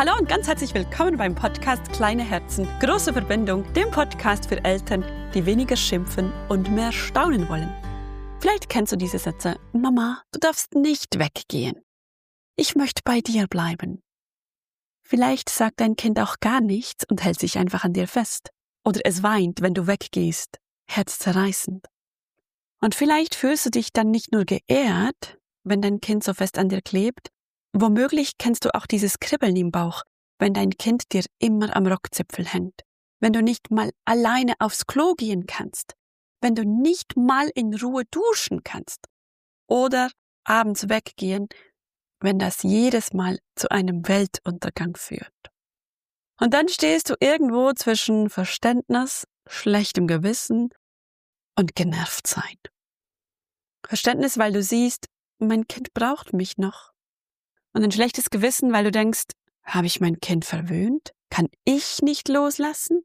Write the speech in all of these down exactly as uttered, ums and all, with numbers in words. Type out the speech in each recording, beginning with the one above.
Hallo und ganz herzlich willkommen beim Podcast Kleine Herzen, große Verbindung, dem Podcast für Eltern, die weniger schimpfen und mehr staunen wollen. Vielleicht kennst du diese Sätze: Mama, du darfst nicht weggehen. Ich möchte bei dir bleiben. Vielleicht sagt dein Kind auch gar nichts und hält sich einfach an dir fest. Oder es weint, wenn du weggehst, herzzerreißend. Und vielleicht fühlst du dich dann nicht nur geehrt, wenn dein Kind so fest an dir klebt. Womöglich kennst du auch dieses Kribbeln im Bauch, wenn dein Kind dir immer am Rockzipfel hängt, wenn du nicht mal alleine aufs Klo gehen kannst, wenn du nicht mal in Ruhe duschen kannst oder abends weggehen, wenn das jedes Mal zu einem Weltuntergang führt. Und dann stehst du irgendwo zwischen Verständnis, schlechtem Gewissen und genervt sein. Verständnis, weil du siehst, mein Kind braucht mich noch. Und ein schlechtes Gewissen, weil du denkst, habe ich mein Kind verwöhnt? Kann ich nicht loslassen?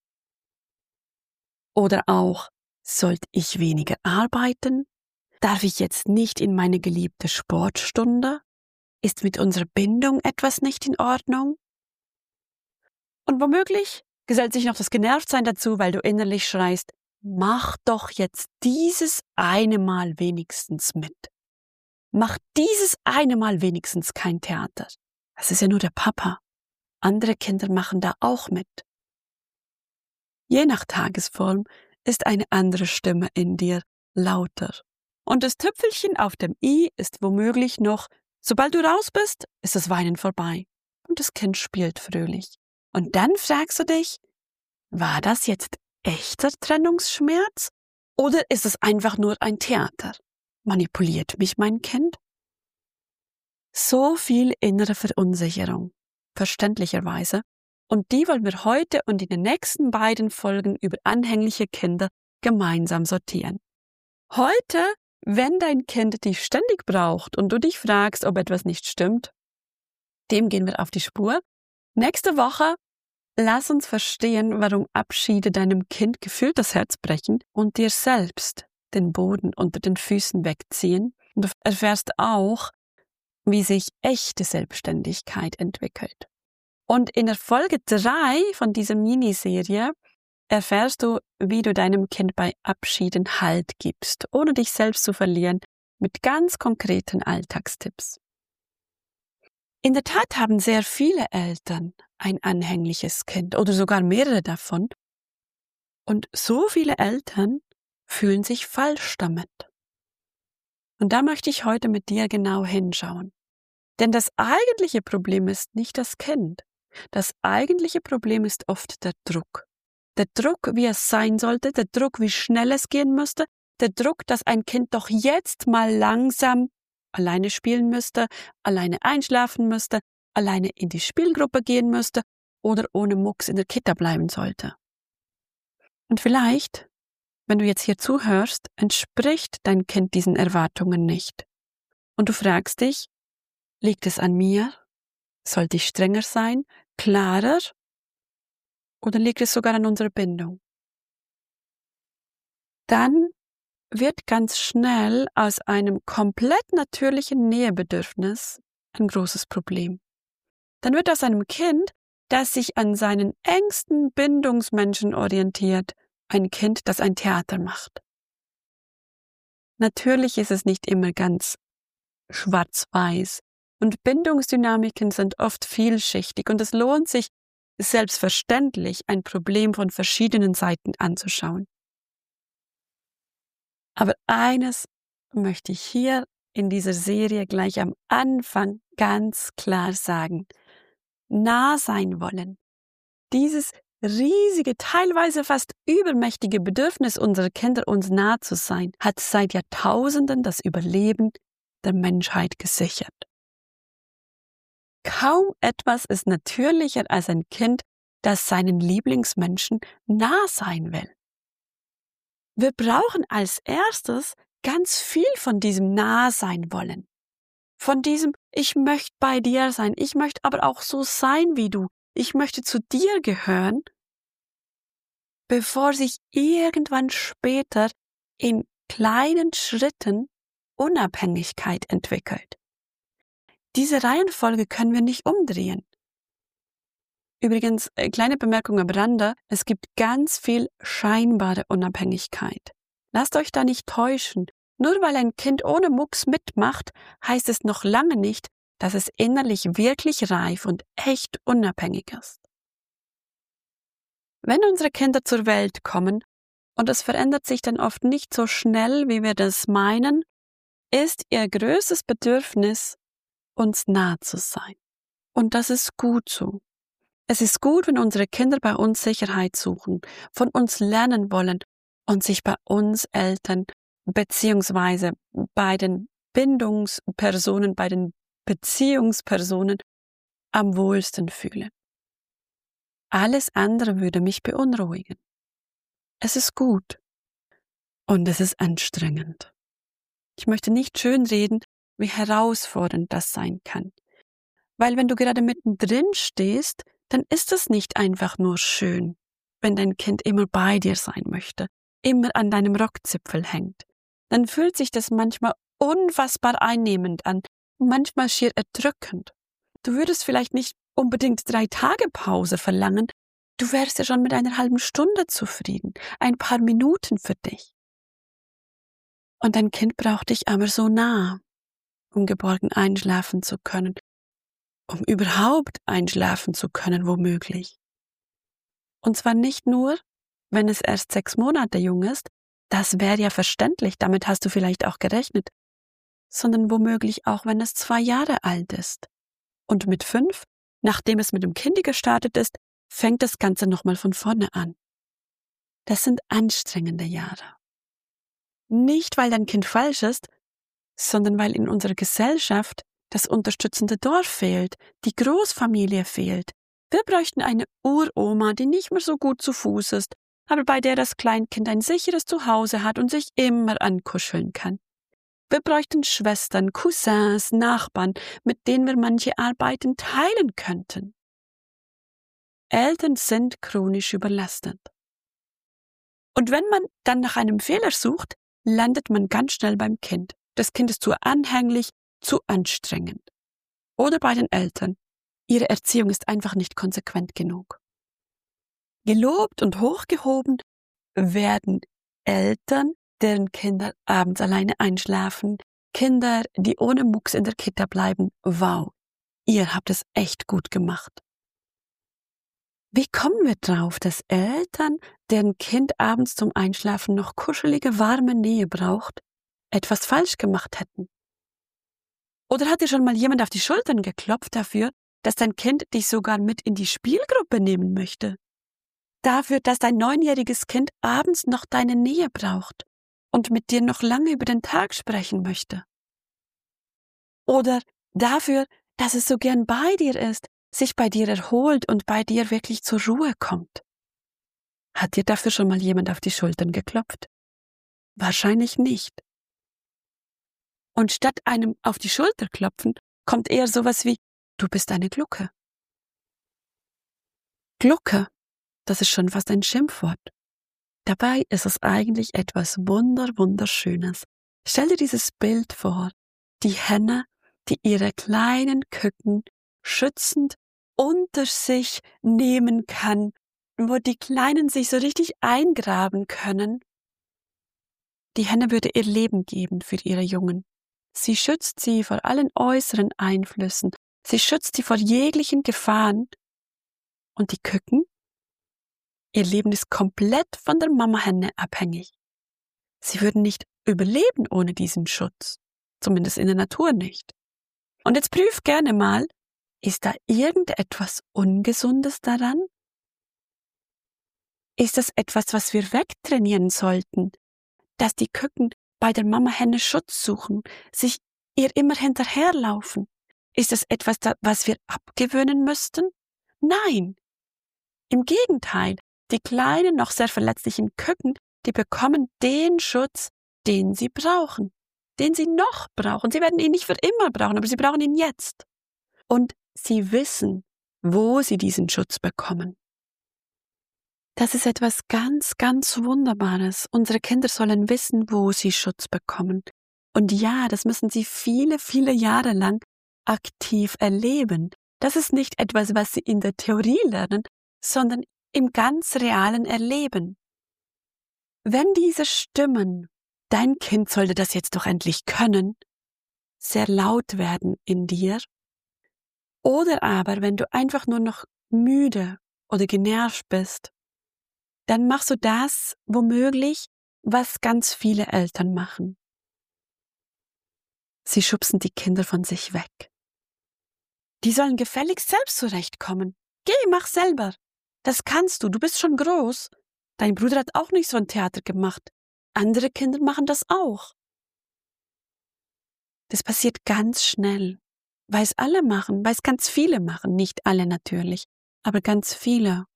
Oder auch, sollte ich weniger arbeiten? Darf ich jetzt nicht in meine geliebte Sportstunde? Ist mit unserer Bindung etwas nicht in Ordnung? Und womöglich gesellt sich noch das Genervtsein dazu, weil du innerlich schreist, mach doch jetzt dieses eine Mal wenigstens mit. Mach dieses eine Mal wenigstens kein Theater. Das ist ja nur der Papa. Andere Kinder machen da auch mit. Je nach Tagesform ist eine andere Stimme in dir lauter. Und das Tüpfelchen auf dem i ist womöglich noch, sobald du raus bist, ist das Weinen vorbei. Und das Kind spielt fröhlich. Und dann fragst du dich, war das jetzt echter Trennungsschmerz? Oder ist es einfach nur ein Theater? Manipuliert mich mein Kind? So viel innere Verunsicherung, verständlicherweise. Und die wollen wir heute und in den nächsten beiden Folgen über anhängliche Kinder gemeinsam sortieren. Heute, wenn dein Kind dich ständig braucht und du dich fragst, ob etwas nicht stimmt, dem gehen wir auf die Spur. Nächste Woche, lass uns verstehen, warum Abschiede deinem Kind gefühlt das Herz brechen und dir selbst den Boden unter den Füßen wegziehen. Und du erfährst auch, wie sich echte Selbstständigkeit entwickelt. Und in der Folge drei von dieser Miniserie erfährst du, wie du deinem Kind bei Abschieden Halt gibst, ohne dich selbst zu verlieren, mit ganz konkreten Alltagstipps. In der Tat haben sehr viele Eltern ein anhängliches Kind oder sogar mehrere davon. Und so viele Eltern fühlen sich falsch damit. Und da möchte ich heute mit dir genau hinschauen. Denn das eigentliche Problem ist nicht das Kind. Das eigentliche Problem ist oft der Druck. Der Druck, wie es sein sollte, der Druck, wie schnell es gehen müsste, der Druck, dass ein Kind doch jetzt mal langsam alleine spielen müsste, alleine einschlafen müsste, alleine in die Spielgruppe gehen müsste oder ohne Mucks in der Kita bleiben sollte. Und vielleicht, wenn du jetzt hier zuhörst, entspricht dein Kind diesen Erwartungen nicht. Und du fragst dich, liegt es an mir? Sollte ich strenger sein, klarer? Oder liegt es sogar an unserer Bindung? Dann wird ganz schnell aus einem komplett natürlichen Nähebedürfnis ein großes Problem. Dann wird aus einem Kind, das sich an seinen engsten Bindungsmenschen orientiert, ein Kind, das ein Theater macht. Natürlich ist es nicht immer ganz schwarz-weiß und Bindungsdynamiken sind oft vielschichtig und es lohnt sich selbstverständlich, ein Problem von verschiedenen Seiten anzuschauen. Aber eines möchte ich hier in dieser Serie gleich am Anfang ganz klar sagen. Nah sein wollen. Dieses riesige, teilweise fast übermächtige Bedürfnis unserer Kinder, uns nah zu sein, hat seit Jahrtausenden das Überleben der Menschheit gesichert. Kaum etwas ist natürlicher als ein Kind, das seinen Lieblingsmenschen nah sein will. Wir brauchen als erstes ganz viel von diesem Nah-Sein wollen. Von diesem, ich möchte bei dir sein, ich möchte aber auch so sein wie du, ich möchte zu dir gehören, bevor sich irgendwann später in kleinen Schritten Unabhängigkeit entwickelt. Diese Reihenfolge können wir nicht umdrehen. Übrigens, äh, kleine Bemerkung am Rande, es gibt ganz viel scheinbare Unabhängigkeit. Lasst euch da nicht täuschen. Nur weil ein Kind ohne Mucks mitmacht, heißt es noch lange nicht, dass es innerlich wirklich reif und echt unabhängig ist. Wenn unsere Kinder zur Welt kommen, und es verändert sich dann oft nicht so schnell, wie wir das meinen, ist ihr größtes Bedürfnis, uns nah zu sein. Und das ist gut so. Es ist gut, wenn unsere Kinder bei uns Sicherheit suchen, von uns lernen wollen und sich bei uns Eltern beziehungsweise bei den Bindungspersonen, bei den Beziehungspersonen am wohlsten fühlen. Alles andere würde mich beunruhigen. Es ist gut und es ist anstrengend. Ich möchte nicht schönreden, wie herausfordernd das sein kann. Weil wenn du gerade mittendrin stehst, dann ist es nicht einfach nur schön, wenn dein Kind immer bei dir sein möchte, immer an deinem Rockzipfel hängt. Dann fühlt sich das manchmal unfassbar einnehmend an, manchmal schier erdrückend. Du würdest vielleicht nicht unbedingt drei Tage Pause verlangen, du wärst ja schon mit einer halben Stunde zufrieden, ein paar Minuten für dich. Und dein Kind braucht dich aber so nah, um geborgen einschlafen zu können, um überhaupt einschlafen zu können, womöglich. Und zwar nicht nur, wenn es erst sechs Monate jung ist, das wäre ja verständlich, damit hast du vielleicht auch gerechnet, sondern womöglich auch, wenn es zwei Jahre alt ist. Und mit fünf, nachdem es mit dem Kindi gestartet ist, fängt das Ganze nochmal von vorne an. Das sind anstrengende Jahre. Nicht, weil dein Kind falsch ist, sondern weil in unserer Gesellschaft das unterstützende Dorf fehlt, die Großfamilie fehlt. Wir bräuchten eine Uroma, die nicht mehr so gut zu Fuß ist, aber bei der das Kleinkind ein sicheres Zuhause hat und sich immer ankuscheln kann. Wir bräuchten Schwestern, Cousins, Nachbarn, mit denen wir manche Arbeiten teilen könnten. Eltern sind chronisch überlastet. Und wenn man dann nach einem Fehler sucht, landet man ganz schnell beim Kind. Das Kind ist zu anhänglich, zu anstrengend. Oder bei den Eltern. Ihre Erziehung ist einfach nicht konsequent genug. Gelobt und hochgehoben werden Eltern, deren Kinder abends alleine einschlafen, Kinder, die ohne Mucks in der Kita bleiben. Wow, ihr habt es echt gut gemacht. Wie kommen wir drauf, dass Eltern, deren Kind abends zum Einschlafen noch kuschelige, warme Nähe braucht, etwas falsch gemacht hätten? Oder hat dir schon mal jemand auf die Schultern geklopft dafür, dass dein Kind dich sogar mit in die Spielgruppe nehmen möchte? Dafür, dass dein neunjähriges Kind abends noch deine Nähe braucht und mit dir noch lange über den Tag sprechen möchte? Oder dafür, dass es so gern bei dir ist, sich bei dir erholt und bei dir wirklich zur Ruhe kommt? Hat dir dafür schon mal jemand auf die Schultern geklopft? Wahrscheinlich nicht. Und statt einem auf die Schulter klopfen, kommt eher sowas wie, du bist eine Glucke. Glucke, das ist schon fast ein Schimpfwort. Dabei ist es eigentlich etwas wunder, wunderschönes. Stell dir dieses Bild vor, die Henne, die ihre kleinen Küken schützend unter sich nehmen kann, wo die Kleinen sich so richtig eingraben können. Die Henne würde ihr Leben geben für ihre Jungen. Sie schützt sie vor allen äußeren Einflüssen. Sie schützt sie vor jeglichen Gefahren. Und die Küken? Ihr Leben ist komplett von der Mama-Henne abhängig. Sie würden nicht überleben ohne diesen Schutz. Zumindest in der Natur nicht. Und jetzt prüf gerne mal, ist da irgendetwas Ungesundes daran? Ist das etwas, was wir wegtrainieren sollten? Dass die Küken bei der Mama-Henne Schutz suchen, sich ihr immer hinterherlaufen? Ist das etwas, was wir abgewöhnen müssten? Nein. Im Gegenteil, die kleinen, noch sehr verletzlichen Küken, die bekommen den Schutz, den sie brauchen, den sie noch brauchen. Sie werden ihn nicht für immer brauchen, aber sie brauchen ihn jetzt. Und sie wissen, wo sie diesen Schutz bekommen. Das ist etwas ganz, ganz Wunderbares. Unsere Kinder sollen wissen, wo sie Schutz bekommen. Und ja, das müssen sie viele, viele Jahre lang aktiv erleben. Das ist nicht etwas, was sie in der Theorie lernen, sondern im ganz realen Erleben. Wenn diese Stimmen, dein Kind sollte das jetzt doch endlich können, sehr laut werden in dir, oder aber wenn du einfach nur noch müde oder genervt bist, dann machst du das womöglich, was ganz viele Eltern machen. Sie schubsen die Kinder von sich weg. Die sollen gefälligst selbst zurechtkommen. Geh, mach selber. Das kannst du, du bist schon groß. Dein Bruder hat auch nicht so ein Theater gemacht. Andere Kinder machen das auch. Das passiert ganz schnell, weil es alle machen, weil es ganz viele machen. Nicht alle natürlich, aber ganz viele.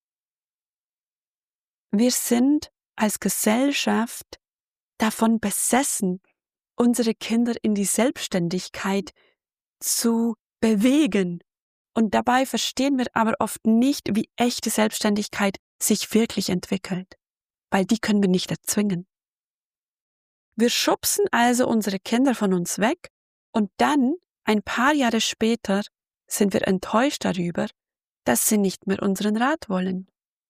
Wir sind als Gesellschaft davon besessen, unsere Kinder in die Selbstständigkeit zu bewegen. Und dabei verstehen wir aber oft nicht, wie echte Selbstständigkeit sich wirklich entwickelt, weil die können wir nicht erzwingen. Wir schubsen also unsere Kinder von uns weg und dann, ein paar Jahre später, sind wir enttäuscht darüber, dass sie nicht mehr unseren Rat wollen.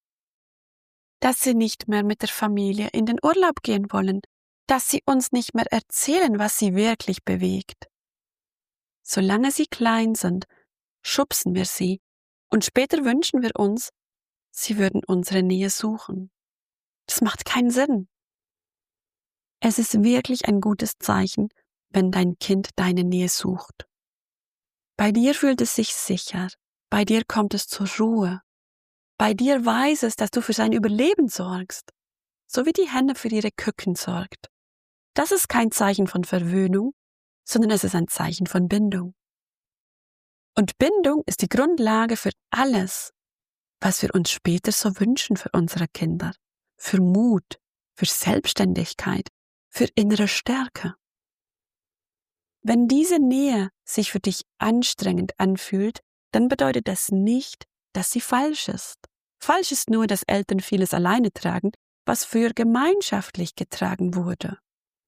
Dass sie nicht mehr mit der Familie in den Urlaub gehen wollen, dass sie uns nicht mehr erzählen, was sie wirklich bewegt. Solange sie klein sind, schubsen wir sie und später wünschen wir uns, sie würden unsere Nähe suchen. Das macht keinen Sinn. Es ist wirklich ein gutes Zeichen, wenn dein Kind deine Nähe sucht. Bei dir fühlt es sich sicher, bei dir kommt es zur Ruhe, bei dir weiß es, dass du für sein Überleben sorgst, so wie die Henne für ihre Küken sorgt. Das ist kein Zeichen von Verwöhnung, sondern es ist ein Zeichen von Bindung. Und Bindung ist die Grundlage für alles, was wir uns später so wünschen für unsere Kinder. Für Mut, für Selbstständigkeit, für innere Stärke. Wenn diese Nähe sich für dich anstrengend anfühlt, dann bedeutet das nicht, dass sie falsch ist. Falsch ist nur, dass Eltern vieles alleine tragen, was früher gemeinschaftlich getragen wurde.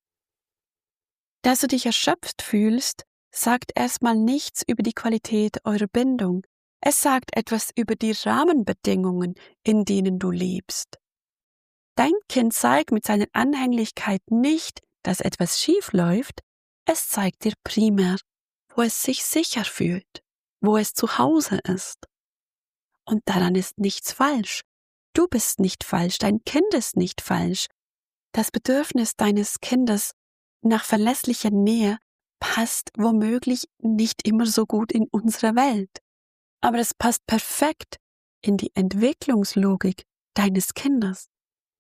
Dass du dich erschöpft fühlst, sagt erstmal nichts über die Qualität eurer Bindung. Es sagt etwas über die Rahmenbedingungen, in denen du lebst. Dein Kind zeigt mit seiner Anhänglichkeit nicht, dass etwas schief läuft, es zeigt dir primär, wo es sich sicher fühlt, wo es zu Hause ist. Und daran ist nichts falsch. Du bist nicht falsch, dein Kind ist nicht falsch. Das Bedürfnis deines Kindes nach verlässlicher Nähe passt womöglich nicht immer so gut in unsere Welt. Aber es passt perfekt in die Entwicklungslogik deines Kindes.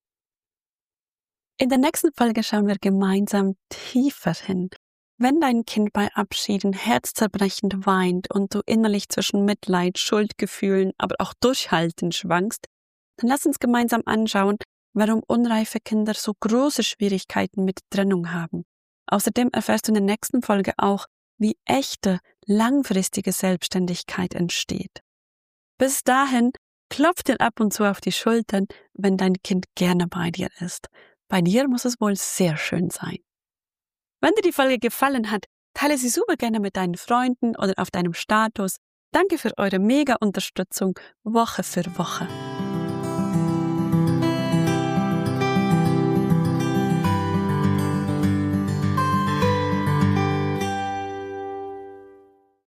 In der nächsten Folge schauen wir gemeinsam tiefer hin. Wenn dein Kind bei Abschieden herzzerbrechend weint und du innerlich zwischen Mitleid, Schuldgefühlen, aber auch Durchhalten schwankst, dann lass uns gemeinsam anschauen, warum unreife Kinder so große Schwierigkeiten mit Trennung haben. Außerdem erfährst du in der nächsten Folge auch, wie echte, langfristige Selbstständigkeit entsteht. Bis dahin, klopf dir ab und zu auf die Schultern, wenn dein Kind gerne bei dir ist. Bei dir muss es wohl sehr schön sein. Wenn dir die Folge gefallen hat, teile sie super gerne mit deinen Freunden oder auf deinem Status. Danke für eure mega Unterstützung Woche für Woche.